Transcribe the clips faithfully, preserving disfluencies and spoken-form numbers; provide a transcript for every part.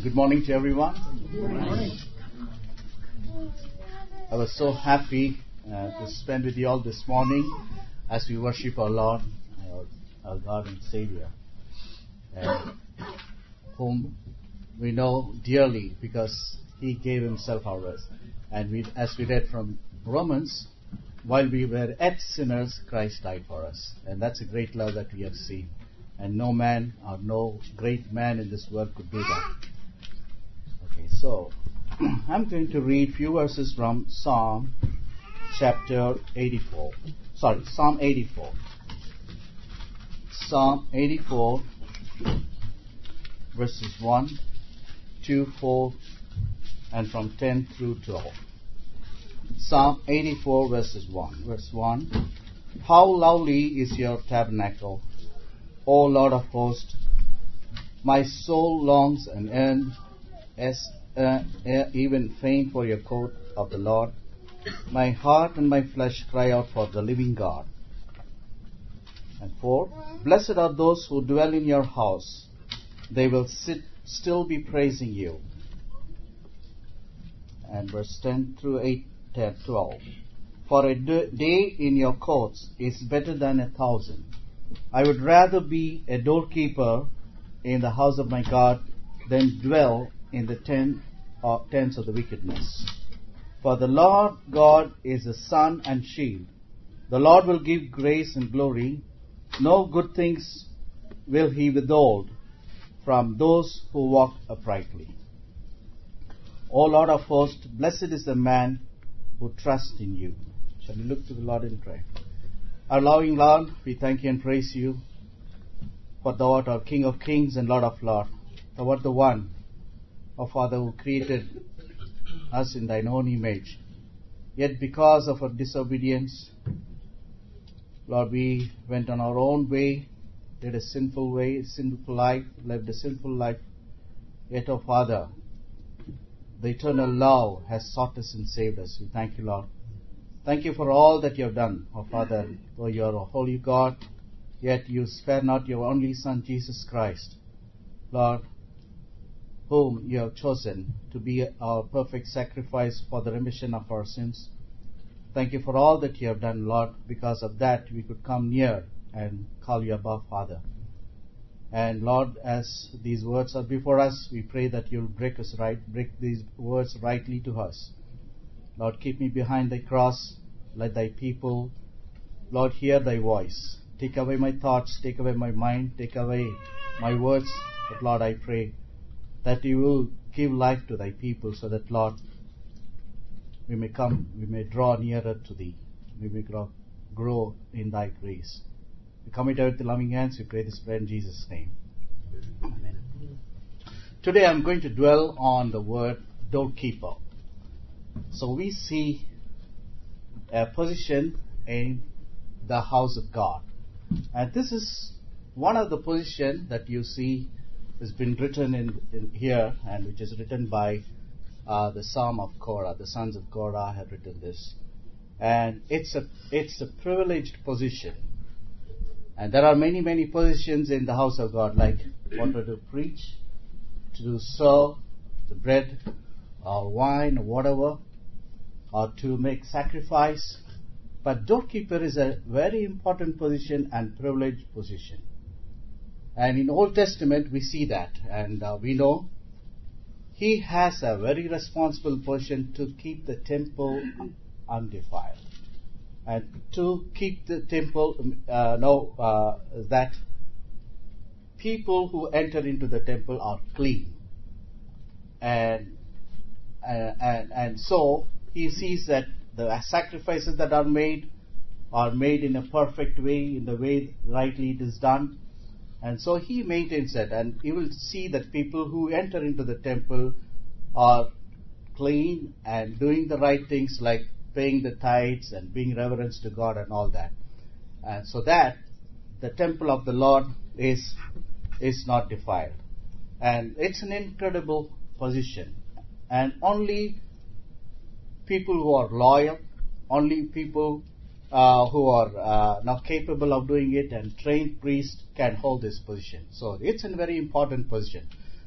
Good morning to everyone. Good morning. I was so happy uh, to spend with you all this morning as we worship our Lord, our, our God and Savior, and whom we know dearly because He gave Himself for us. And we, as we read from Romans, while we were yet sinners, Christ died for us. And that's a great love that we have seen. And no man or no great man in this world could do that. Okay, so I'm going to read few verses from Psalm chapter eighty-four. Sorry, Psalm eighty-four. Psalm eighty-four, verses one, two, four, and from ten through twelve. Psalm eighty-four, verses one. Verse one. How lovely is your tabernacle, O Lord of hosts! My soul longs and yearns, as uh, uh, even faint for your court of the Lord. My heart and my flesh cry out for the living God. And four. Blessed are those who dwell in your house; they will sit, still be praising you. And verse ten through eight, ten, twelve. For a day in your courts is better than a thousand. I would rather be a doorkeeper in the house of my God than dwell in the tent or tents of the wickedness. For the Lord God is a sun and shield. The Lord will give grace and glory. No good things will He withhold from those who walk uprightly. O Lord of hosts, blessed is the man who trusts in you. Shall we look to the Lord in prayer? Our loving Lord, we thank you and praise you, for thou art our King of kings and Lord of lords. Thou art the one, O Father, who created us in thine own image. Yet because of our disobedience, Lord, we went on our own way, led a sinful way, sinful life, lived a sinful life. Yet, O Father, the eternal love has sought us and saved us. We thank you, Lord. Thank you for all that you have done, O Father. Though you are a holy God, yet you spare not your only Son, Jesus Christ, Lord, whom you have chosen to be our perfect sacrifice for the remission of our sins. Thank you for all that you have done, Lord. Because of that, we could come near and call you above, Father. And Lord, as these words are before us, we pray that you'll break us right, break these words rightly to us. Lord, keep me behind thy cross. Let thy people, Lord, hear thy voice. Take away my thoughts, take away my mind, take away my words. But Lord, I pray that you will give life to thy people so that, Lord, we may come, we may draw nearer to thee. We may grow, grow in thy grace. We commit our loving hands. We pray this prayer in Jesus' name. Amen. Today I'm going to dwell on the word doorkeeper. So we see a position in the house of God. And this is one of the positions that you see has been written in, in here, and which is written by uh, the Psalm of Korah. The sons of Korah have written this. And it's a, it's a privileged position. And there are many, many positions in the house of God, like whether to preach, to serve the bread or wine or whatever, or to make sacrifice. But doorkeeper is a very important position and privileged position. And in Old Testament we see that, and uh, we know he has a very responsible position to keep the temple undefiled, and to keep the temple, uh, know uh, that people who enter into the temple are clean. And uh, and and so he sees that the sacrifices that are made are made in a perfect way, in the way rightly it is done. And so he maintains it, and you will see that people who enter into the temple are clean and doing the right things, like paying the tithes and being reverence to God and all that. And so that the temple of the Lord is is not defiled. And it's an incredible position. And only people who are loyal, only people uh, who are uh, now capable of doing it, and trained priests can hold this position. So it's a very important position.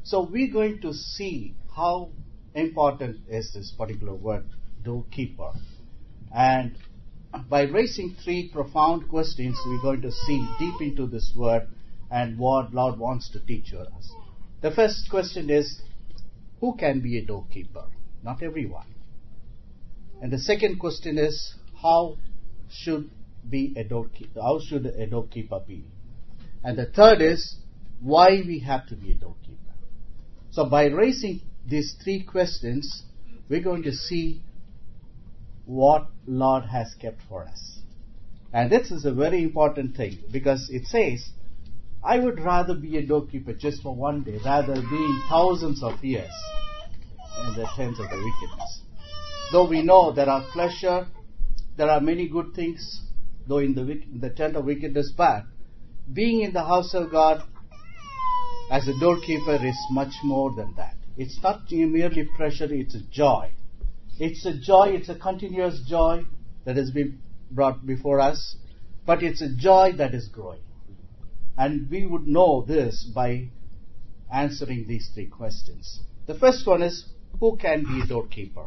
So we're going to see how important is this particular word, doorkeeper. And by raising three profound questions, we're going to see deep into this word and what Lord wants to teach us. The first question is, who can be a doorkeeper? Not everyone. And the second question is, how should be a doorkeeper? How should a doorkeeper be? And the third is, why we have to be a doorkeeper. So by raising these three questions, we're going to see what Lord has kept for us. And this is a very important thing, because it says, I would rather be a doorkeeper just for one day, rather being thousands of years in the tents of the wickedness. Though we know there are pleasure, there are many good things, though in the, in the tent of wickedness, but being in the house of God as a doorkeeper is much more than that. It's not merely pleasure, it's a joy. It's a joy, it's a continuous joy that has been brought before us, but it's a joy that is growing. And we would know this by answering these three questions. The first one is, who can be a doorkeeper?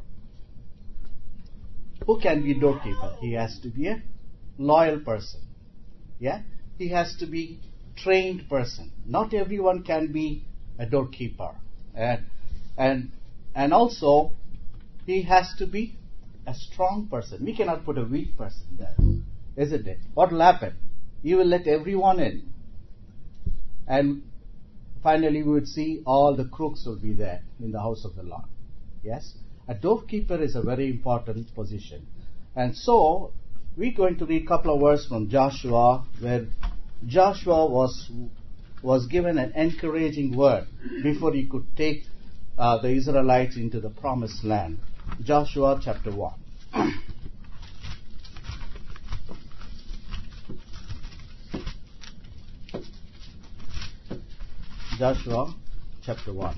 Who can be a doorkeeper? He has to be a loyal person. Yeah? He has to be a trained person. Not everyone can be a doorkeeper. And, and, and also, he has to be a strong person. We cannot put a weak person there, isn't it? What will happen? You will let everyone in. And finally we would see all the crooks will be there in the house of the Lord. Yes? A doorkeeper is a very important position. And so, we're going to read a couple of verses from Joshua, where Joshua was was given an encouraging word before he could take uh, the Israelites into the promised land. Joshua chapter one. Joshua chapter one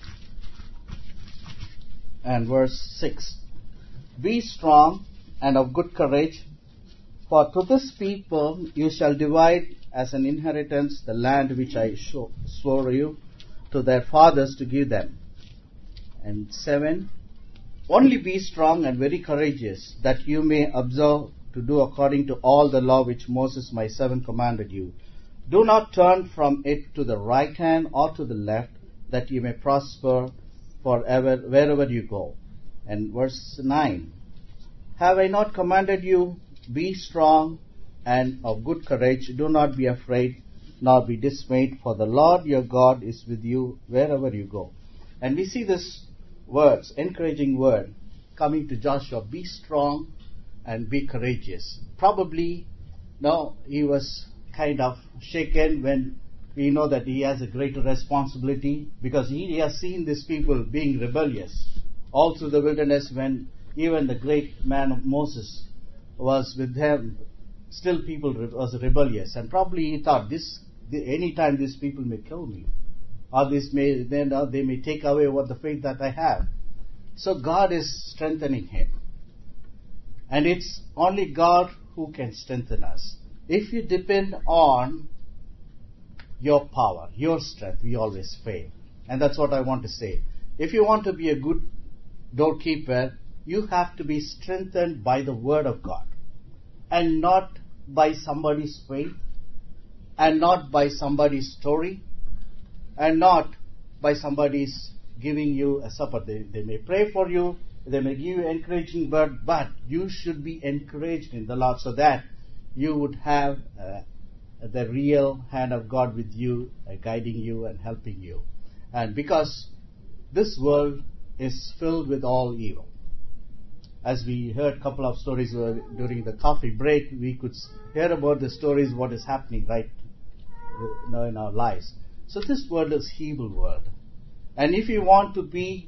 and verse six. Be strong and of good courage, for to this people you shall divide as an inheritance the land which I swore you to their fathers to give them. And seven. Only be strong and very courageous, that you may observe to do according to all the law which Moses my servant commanded you. Do not turn from it to the right hand or to the left, that you may prosper forever wherever you go. And verse nine. Have I not commanded you, be strong and of good courage, do not be afraid, nor be dismayed, for the Lord your God is with you wherever you go. And we see this words, encouraging word, coming to Joshua, be strong and be courageous. Probably, no, he was kind of shaken when we know that he has a greater responsibility, because he has seen these people being rebellious all through the wilderness. When even the great man of Moses was with them, still people re- was rebellious, and probably he thought, this any time these people may kill me, or this may then uh, they may take away what the faith that I have. So God is strengthening him, and it's only God who can strengthen us. If you depend on your power, your strength, we always fail. And that's what I want to say. If you want to be a good doorkeeper, you have to be strengthened by the Word of God, and not by somebody's faith, and not by somebody's story, and not by somebody's giving you a supper. They, they may pray for you, they may give you encouraging word, but you should be encouraged in the Lord, so that you would have uh, the real hand of God with you, uh, guiding you and helping you. And because this world is filled with all evil. As we heard a couple of stories uh, during the coffee break, we could hear about the stories, what is happening right you know, in our lives. So this world is evil world. And if you want to be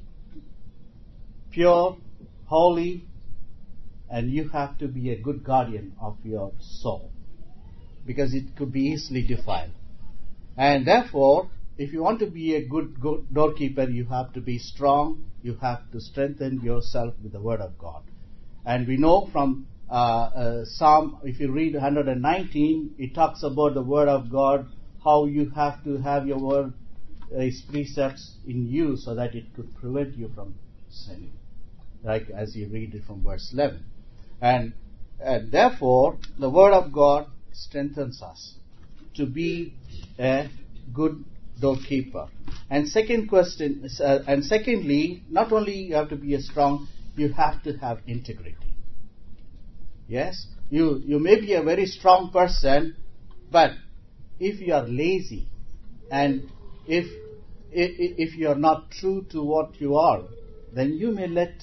pure, holy, and you have to be a good guardian of your soul, because it could be easily defiled. And therefore, if you want to be a good, good doorkeeper, you have to be strong, you have to strengthen yourself with the Word of God. And we know from uh, uh, Psalm, if you read one nineteen, it talks about the Word of God, how you have to have your Word His precepts in you so that it could prevent you from sinning. Like as you read it from verse eleven. And, and therefore, the Word of God strengthens us to be a good doorkeeper. And second question, uh, and secondly, not only you have to be a strong, you have to have integrity. Yes, you you may be a very strong person, but if you are lazy and if if, if you are not true to what you are, then you may let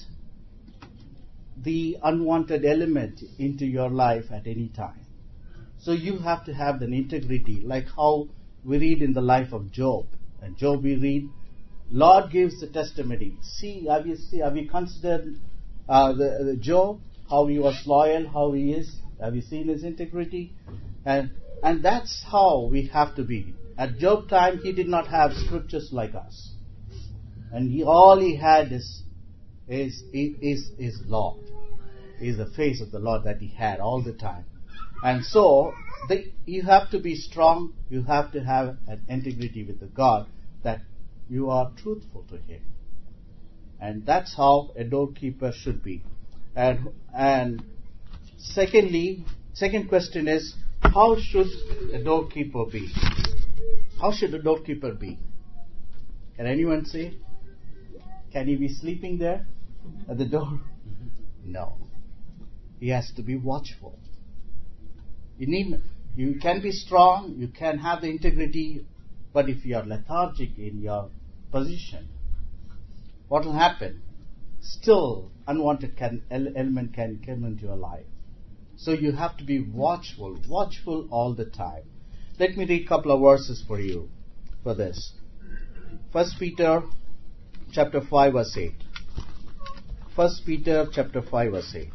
the unwanted element into your life at any time. So you have to have the integrity, like how we read in the life of Job. And Job we read, Lord gives the testimony. See, have you, see, have you considered uh, the, the Job, how he was loyal, how he is? Have you seen his integrity? And and that's how we have to be. At Job time, he did not have scriptures like us. And he, all he had is, is, is, is law. Is the face of the Lord that he had all the time. And so, they, you have to be strong. You have to have an integrity with the God that you are truthful to Him. And that's how a doorkeeper should be. And, and secondly, second question is, how should a doorkeeper be? How should a doorkeeper be? Can anyone say? Can he be sleeping there at the door? No. He has to be watchful. You need, you can be strong, you can have the integrity, but if you are lethargic in your position, what will happen? Still, unwanted can, element can come into your life. So you have to be watchful, watchful all the time. Let me read a couple of verses for you for this. First Peter chapter five verse eight. First Peter chapter five verse eight.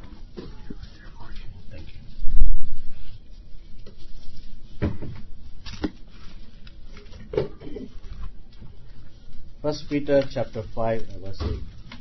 Thank you. First Peter chapter five verse eight.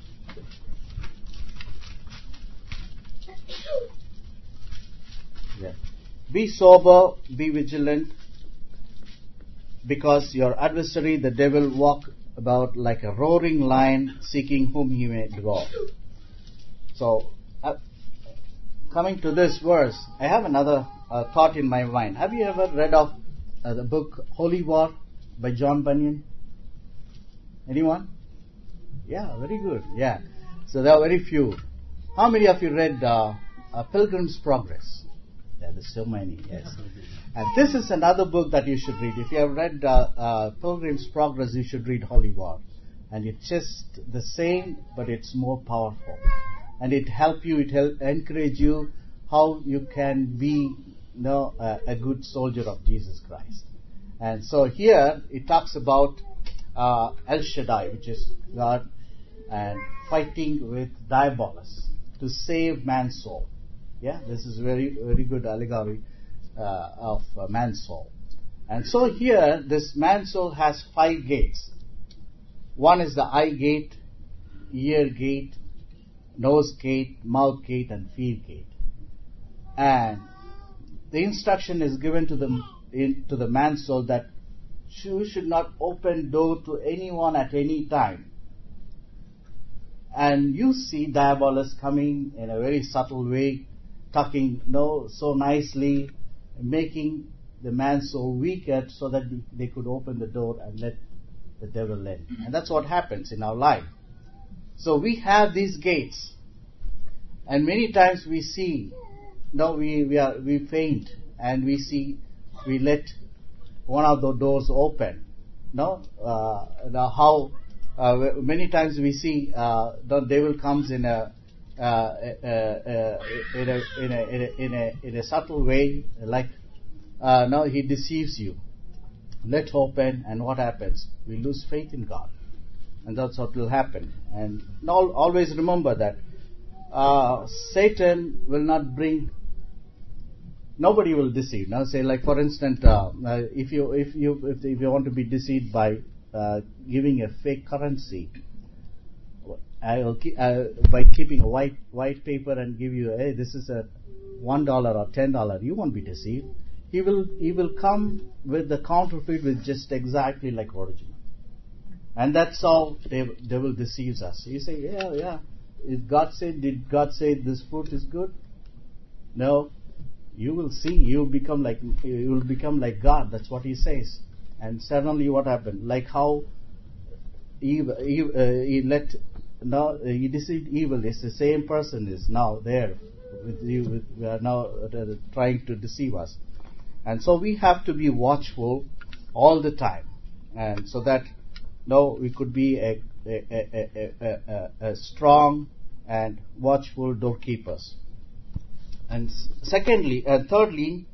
Yeah. Be sober, be vigilant, because your adversary, the devil, walk about like a roaring lion, seeking whom he may devour. So, uh, coming to this verse, I have another uh, thought in my mind. Have you ever read of uh, the book Holy War by John Bunyan? Anyone? Yeah, very good. Yeah. So there are very few. How many of you read uh, uh, Pilgrim's Progress? Yeah, there's so many, yes. And this is another book that you should read. If you have read uh, uh, Pilgrim's Progress, you should read Holy War. And it's just the same, but it's more powerful. And it help you, it help encourage you how you can be, you know, uh, a good soldier of Jesus Christ. And so here it talks about uh, El Shaddai, which is God, and fighting with Diabolus to save man's soul. Yeah, this is very, very good allegory uh, of uh, man's soul. And so here, this man's soul has five gates. One is the eye gate, ear gate, nose gate, mouth gate, and feet gate. And the instruction is given to the in, to the man's soul that you should not open door to anyone at any time. And you see Diabolus coming in a very subtle way, talking no so nicely, making the man's soul weaker so that they could open the door and let the devil in. And that's what happens in our life. So we have these gates, and many times we see, no, we we are we faint, and we see we let one of the doors open. No, uh, now how uh, many times we see uh, the devil comes in a Uh, uh, uh, in, a, in, a, in, a, in, a, in a subtle way, like uh, no, he deceives you. Let open, and what happens? We lose faith in God, and that's what will happen. And now, always remember that uh, Satan will not bring. Nobody will deceive. Now, say like for instance, uh, uh, if you if you if, if you want to be deceived by uh, giving a fake currency. I will keep, uh, by keeping a white white paper and give you, hey, this is a one dollar or ten dollar. You won't be deceived. He will he will come with the counterfeit with just exactly like original. And that's how the devil deceives us. You say, yeah, yeah. Did God say, did God say this fruit is good? No. You will see. You will become like you will become like God. That's what He says. And suddenly, what happened? Like how Eve, Eve uh, he let now he deceived evil. It's the same person is now there with you. With, we are now uh, trying to deceive us, and so we have to be watchful all the time, and so that no, we could be a a, a, a, a, a strong and watchful doorkeepers. And secondly, and thirdly,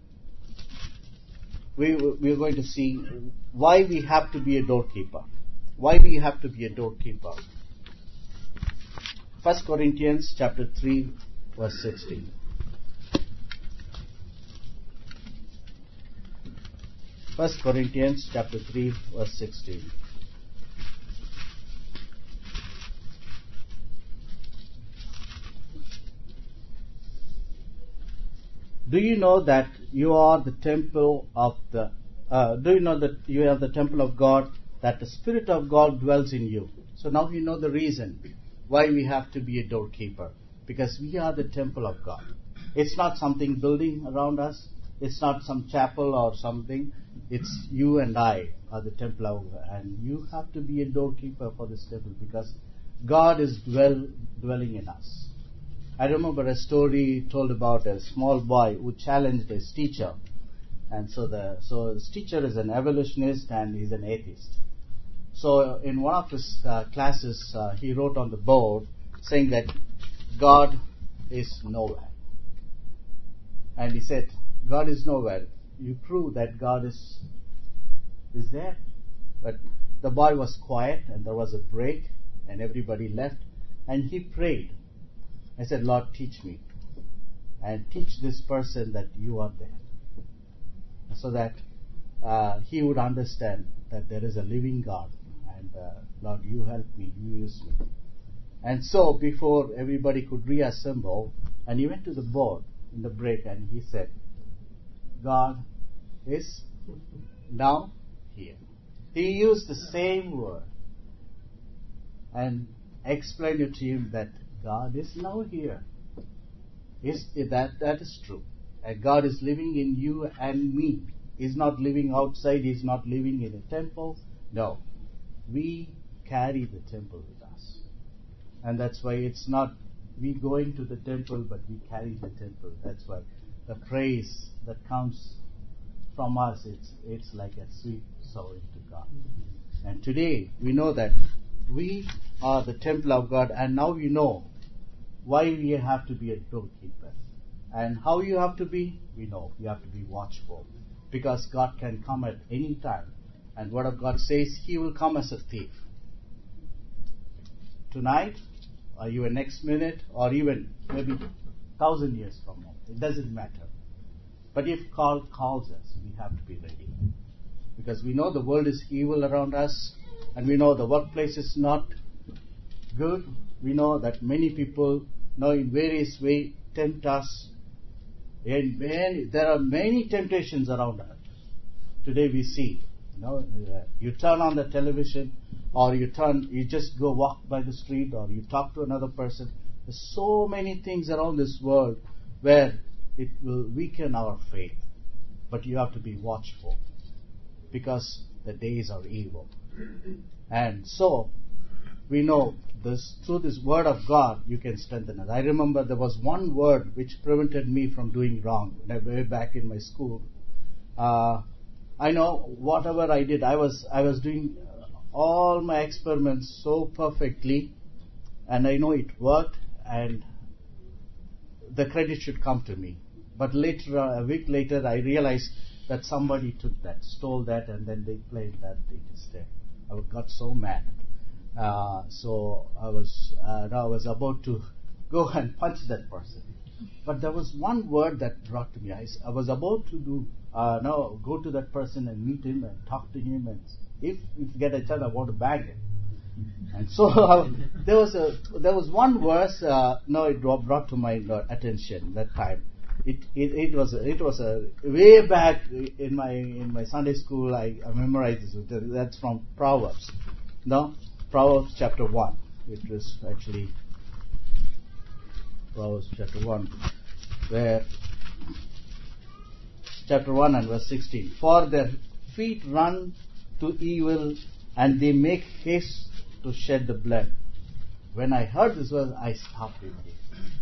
we we are going to see why we have to be a doorkeeper. Why we have to be a doorkeeper. First Corinthians chapter three, verse sixteen. First Corinthians chapter three, verse sixteen. Do you know that you are the temple of the? Uh, do you know that you are the temple of God? That the Spirit of God dwells in you. So now you know the reason why we have to be a doorkeeper, because we are the temple of God. It's not something building around us. It's not some chapel or something. It's you and I are the temple of God, and you have to be a doorkeeper for this temple because God is dwell dwelling in us. I remember a story told about a small boy who challenged his teacher, and so the so his teacher is an evolutionist and he's an atheist. So in one of his uh, classes, uh, he wrote on the board saying that God is nowhere. And he said, God is nowhere. You prove that God is is there. But the boy was quiet and there was a break and everybody left. And he prayed. I said, Lord, teach me. And teach this person that you are there. So that uh, he would understand that there is a living God. And uh, Lord, you help me, you use me. And so before everybody could reassemble, and he went to the board in the break and he said, God is now here. He used the same word and explained it to him that God is now here. Is that that is true. And God is living in you and me. He's not living outside. He's not living in a temple. No. We carry the temple with us. And that's why it's not we going to the temple, but we carry the temple. That's why the praise that comes from us, it's it's like a sweet savour to God. Mm-hmm. And today we know that we are the temple of God, and now we know why we have to be a doorkeeper. And how you have to be, we know. You have to be watchful. Because God can come at any time. And Word of God says He will come as a thief. Tonight, or even next minute, or even maybe thousand years from now. It doesn't matter. But if God calls us, we have to be ready. Because we know the world is evil around us, and we know the workplace is not good. We know that many people now in various ways tempt us. And many, there are many temptations around us. Today we see, you know, uh, you turn on the television, or you turn, you just go walk by the street, or you talk to another person. There's so many things around this world where it will weaken our faith. But you have to be watchful, because the days are evil. And so, we know this through this word of God, you can strengthen us. I remember there was one word which prevented me from doing wrong way back in my school. Uh, I know whatever I did, I was I was doing all my experiments so perfectly, and I know it worked, and the credit should come to me. But later, a week later, I realized that somebody took that, stole that, and then they claimed that it is there. I got so mad. Uh, so I was uh, I was about to go and punch that person. But there was one word that brought to me. I, I was about to do uh, no go to that person and meet him and talk to him, and if if get a chance, I want to bag him. And so uh, there was a there was one verse. Uh, no, it brought to my attention that time. It it, it was a, it was a way back in my in my Sunday school. I, I memorized this. That's from Proverbs. No, Proverbs chapter one. It was actually Proverbs chapter one, where chapter one and verse sixteen. For their feet run to evil, and they make haste to shed the blood. When I heard this verse, I stopped immediately.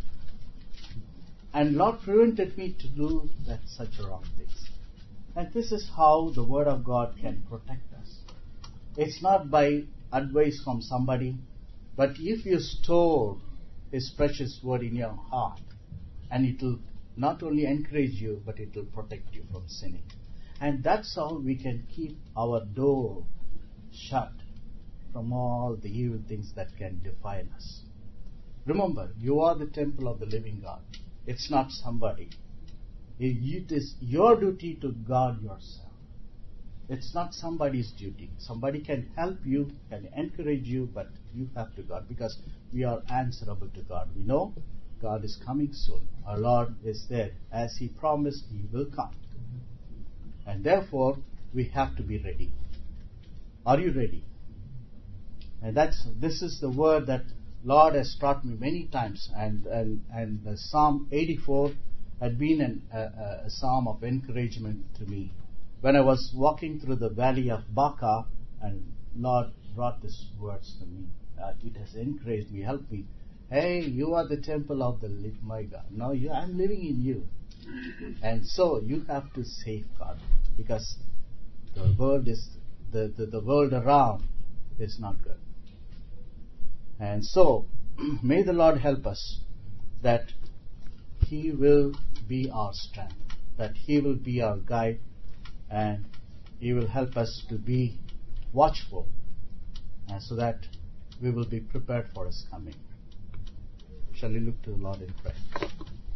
And Lord prevented me to do that such wrong things. And this is how the Word of God can protect us. It's not by advice from somebody, but if you store His precious Word in your heart, and it will not only encourage you, but it will protect you from sinning. And that's how we can keep our door shut from all the evil things that can defile us. Remember, you are the temple of the living God. It's not somebody. It is your duty to guard yourself. It's not somebody's duty. Somebody can help you, can encourage you, but you have to guard, because we are answerable to God. We know God is coming soon. Our Lord is there. As He promised, He will come. And therefore, we have to be ready. Are you ready? And that's this is the word that Lord has taught me many times, and and, and the Psalm eighty-four had been an, a, a psalm of encouragement to me. When I was walking through the valley of Baca, and Lord brought these words to me, uh, it has encouraged me, helped me. Hey, you are the temple of the my God. Now you, I'm living in you, and so you have to safeguard, because the world is the, the, the world around is not good. And so, may the Lord help us that He will be our strength, that He will be our guide, and He will help us to be watchful, and so that we will be prepared for His coming. Shall we look to the Lord in prayer?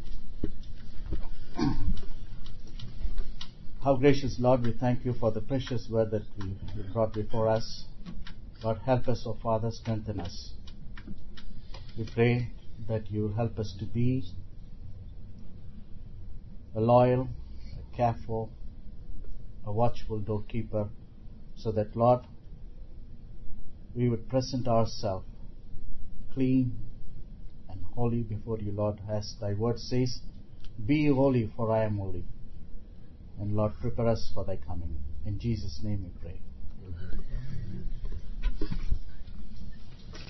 How gracious Lord, we thank You for the precious word that you brought before us. Lord, help us, O Father, strengthen us. We pray that You will help us to be a loyal, a careful, a watchful doorkeeper, so that, Lord, we would present ourselves clean and holy before You, Lord, as Thy word says, be holy, for I am holy. And Lord, prepare us for Thy coming. In Jesus' name we pray.